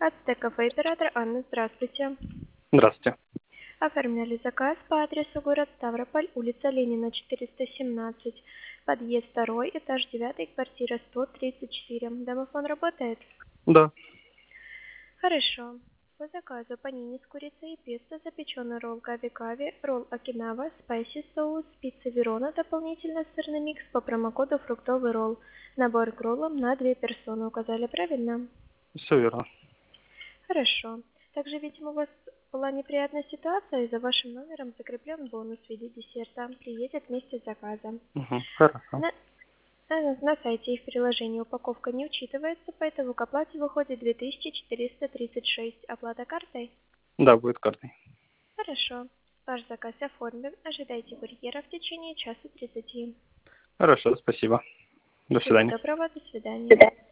Ацтек-кафе, оператор Анна, здравствуйте. Здравствуйте. Оформляли заказ по адресу город Ставрополь, улица Ленина, 417, подъезд 2, этаж 9, квартира 134. Домофон работает? Да. Хорошо. По заказу панини с курицей и песто, запеченный ролл кави-кави, ролл окинава, спайси соус, пицца Верона, дополнительно сырный микс по промокоду фруктовый ролл. Набор к роллам на 2 персоны. Указали правильно? Все верно. Хорошо. Также, видимо, у вас была неприятная ситуация, и за вашим номером закреплен бонус в виде десерта. Приедет вместе с заказом. Хорошо. На сайте и в приложении упаковка не учитывается, поэтому к оплате выходит 2436. Оплата картой? Да, будет картой. Хорошо. Ваш заказ оформлен. Ожидайте курьера в течение часа 30. Хорошо, спасибо. До Всего свидания. доброго, до свидания.